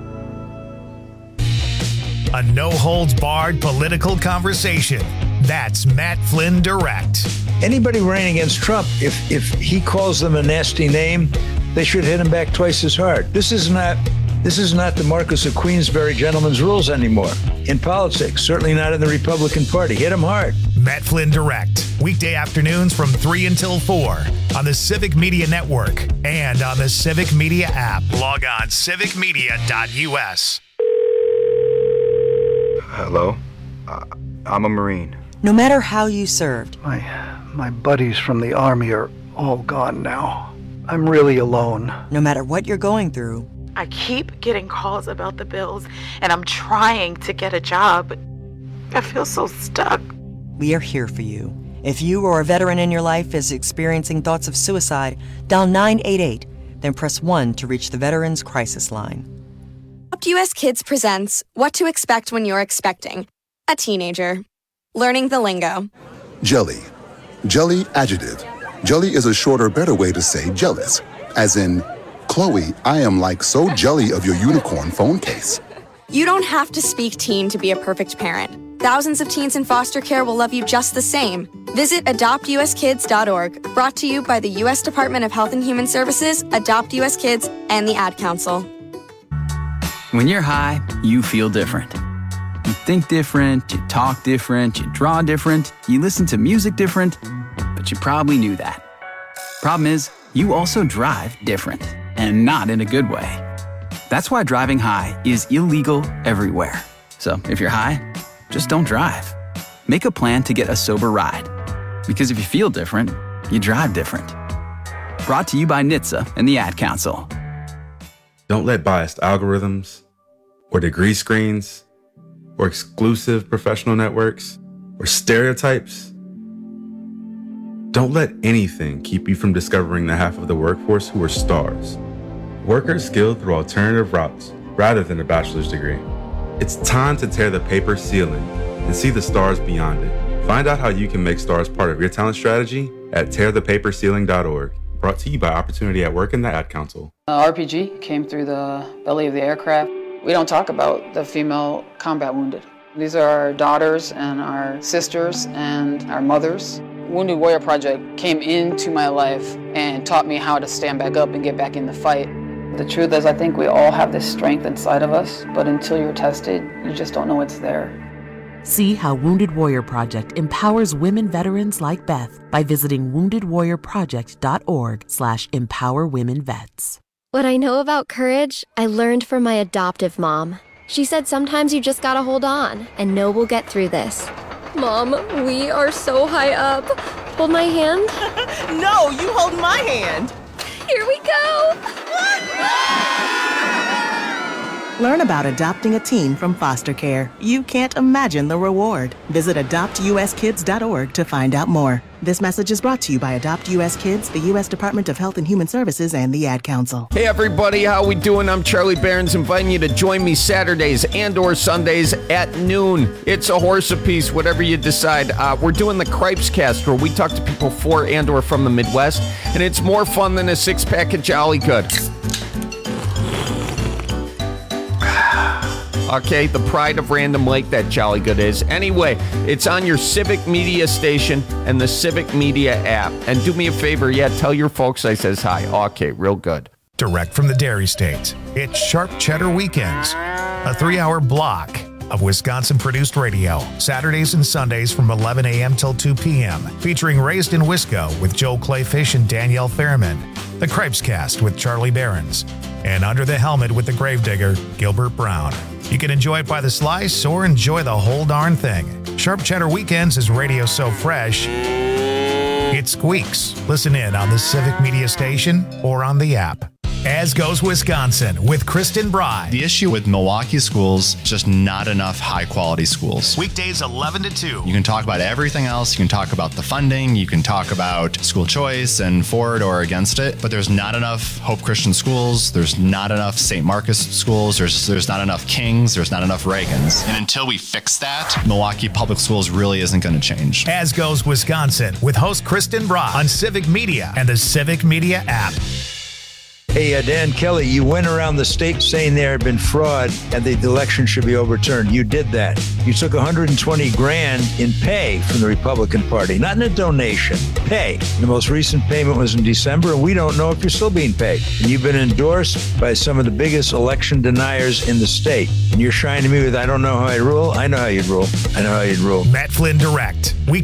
A no-holds-barred political conversation. That's Matt Flynn Direct. Anybody running against Trump, if he calls them a nasty name, they should hit him back twice as hard. This is not the Marquess of Queensberry gentleman's rules anymore in politics, certainly not in the Republican Party. Hit him hard. Matt Flynn Direct, weekday afternoons from 3 until 4 on the Civic Media Network and on the Civic Media app. Log on civicmedia.us. Hello? I'm a Marine. No matter how you served. My buddies from the Army are all gone now. I'm really alone. No matter what you're going through. I keep getting calls about the bills, and I'm trying to get a job. I feel so stuck. We are here for you. If you or a veteran in your life is experiencing thoughts of suicide, dial 988, then press 1 to reach the Veterans Crisis Line. Adopt US Kids presents What to Expect When You're Expecting a Teenager. Learning the lingo. Jelly. Jelly adjective. Jelly is a shorter, better way to say jealous. As in, Chloe, I am like so jelly of your unicorn phone case. You don't have to speak teen to be a perfect parent. Thousands of teens in foster care will love you just the same. Visit adoptuskids.org, brought to you by the U.S. Department of Health and Human Services, Adopt U.S. Kids, and the Ad Council. When you're high, you feel different. You think different, you talk different, you draw different, you listen to music different, but you probably knew that. Problem is, you also drive different, and not in a good way. That's why driving high is illegal everywhere. So if you're high, just don't drive. Make a plan to get a sober ride. Because if you feel different, you drive different. Brought to you by NHTSA and the Ad Council. Don't let biased algorithms, or degree screens, or exclusive professional networks, or stereotypes. Don't let anything keep you from discovering the half of the workforce who are stars. Workers skilled through alternative routes rather than a bachelor's degree. It's time to tear the paper ceiling and see the stars beyond it. Find out how you can make stars part of your talent strategy at tearthepaperceiling.org. Brought to you by Opportunity at Work and the Ad Council. RPG came through the belly of the aircraft. We don't talk about the female combat wounded. These are our daughters and our sisters and our mothers. Wounded Warrior Project came into my life and taught me how to stand back up and get back in the fight. The truth is, I think we all have this strength inside of us, but until you're tested, you just don't know it's there. See how Wounded Warrior Project empowers women veterans like Beth by visiting woundedwarriorproject.org/empowerwomenvets. What I know about courage, I learned from my adoptive mom. She said sometimes you just gotta hold on and know we'll get through this. Mom, we are so high up. Hold my hand. No, you hold my hand. Here we go. Learn about adopting a teen from foster care. You can't imagine the reward. Visit adoptuskids.org to find out more. This message is brought to you by Adopt U.S. Kids, the U.S. Department of Health and Human Services, and the Ad Council. Hey everybody, how we doing? I'm Charlie Behrens, inviting you to join me Saturdays and or Sundays at noon. It's a horse apiece, whatever you decide. We're doing the Cripes Cast, where we talk to people for and or from the Midwest, and it's more fun than a six-pack of Jolly Good. Okay, the pride of Random Lake, that Jolly Good is. Anyway, it's on your Civic Media station and the Civic Media app. And do me a favor, tell your folks I says hi. Okay, real good. Direct from the Dairy State, it's Sharp Cheddar Weekends, a 3-hour block of Wisconsin-produced radio, Saturdays and Sundays from 11 a.m. till 2 p.m., featuring Raised in Wisco with Joe Clayfish and Danielle Fairman, the Cripes Cast with Charlie Behrens, and Under the Helmet with the Gravedigger, Gilbert Brown. You can enjoy it by the slice or enjoy the whole darn thing. Sharp Cheddar Weekends is radio so fresh, it squeaks. Listen in on the Civic Media station or on the app. As Goes Wisconsin with Kristen Bry. The issue with Milwaukee schools, just not enough high-quality schools. Weekdays 11 to 2. You can talk about everything else. You can talk about the funding. You can talk about school choice and for it or against it. But there's not enough Hope Christian schools. There's not enough St. Marcus schools. There's not enough Kings. There's not enough Reagans. And until we fix that, Milwaukee Public Schools really isn't going to change. As Goes Wisconsin with host Kristen Bry on Civic Media and the Civic Media app. Hey, Dan Kelly, you went around the state saying there had been fraud and the election should be overturned. You did that. You took $120,000 in pay from the Republican Party, not in a donation, pay. The most recent payment was in December, and we don't know if you're still being paid. And you've been endorsed by some of the biggest election deniers in the state. And you're shining me with, I don't know how I'd rule. I know how you'd rule. I know how you'd rule. Matt Flynn Direct.